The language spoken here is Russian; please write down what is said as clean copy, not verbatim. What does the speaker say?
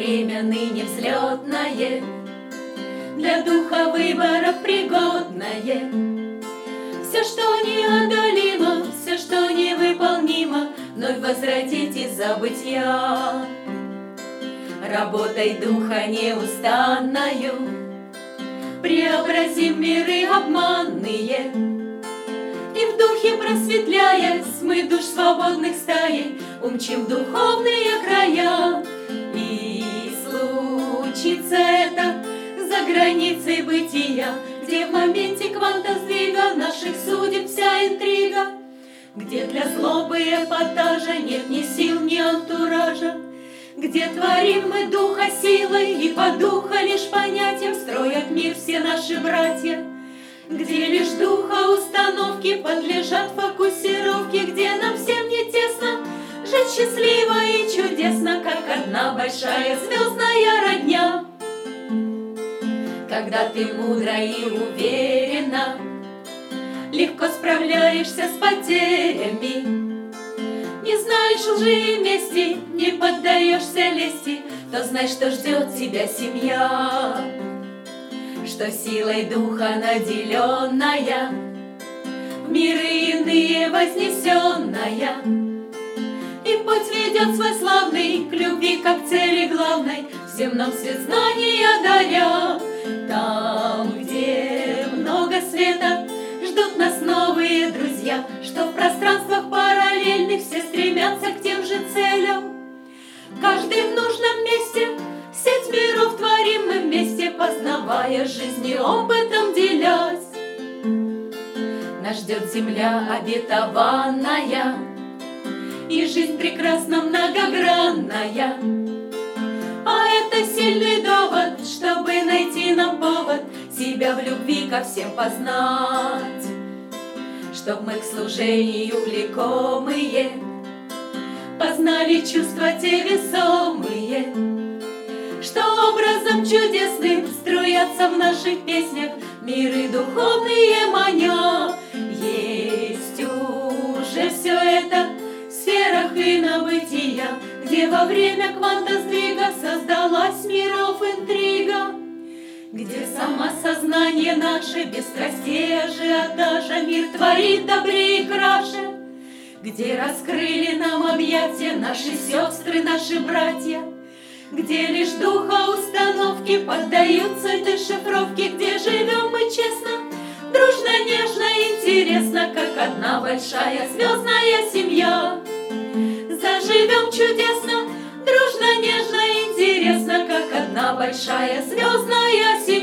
время ныне взлетное, для духа выборов пригодное. Все, что неодолимо, все, что невыполнимо, вновь возвратить из забытья. Работой духа неустанною преобразим миры обманные, и в духе просветляясь, мы душ свободных стаей умчим в духовные края. И случится это за границей бытия, где в моменте кванта сдвига наших судеб вся интрига, где для злобы и эпатажа нет ни сил, ни антуража, где творим мы духа силой и по духа лишь понятием строят мир все наши братья, где лишь духа установки подлежат фокусировке, где нам всем не тесно жить счастливо и чудесно, как одна большая звездная родня. Когда ты мудро и уверенно легко справляешься с потерями, не знаешь лжи и мести, не поддаешься лести, то знай, что ждет тебя семья, что силой духа наделенная, в миры иные вознесенная, и путь ведет свой славный к любви, как цели главной, всем нам свет знания даря. Там, где много света, ждут нас новые друзья, что в пространствах параллельных все стремятся к тем же целям. Каждый в нужном месте, сеть миров творим мы вместе, познавая жизнь и опытом делясь. Нас ждет земля обетованная, и жизнь прекрасна многогранная. А это сильный довод, чтобы найти нам повод себя в любви ко всем познать, чтоб мы к служению влекомые познали чувства те весомые, что образом чудесным струятся в наших песнях миры духовные маня. Есть уже все это в сферах инобытия, где во время кванта сдвига создалась миров интрига, где самосознание наше без страстей ажиотажа мир творит добрее и краше, где раскрыли нам объятия наши сестры, наши братья, где лишь духа установки поддаются этой шифровке, где живем мы честно, дружно, нежно, интересно, как одна большая звездная семья. Заживем чудесно, дружно, нежно, интересно, как одна большая звездная семья.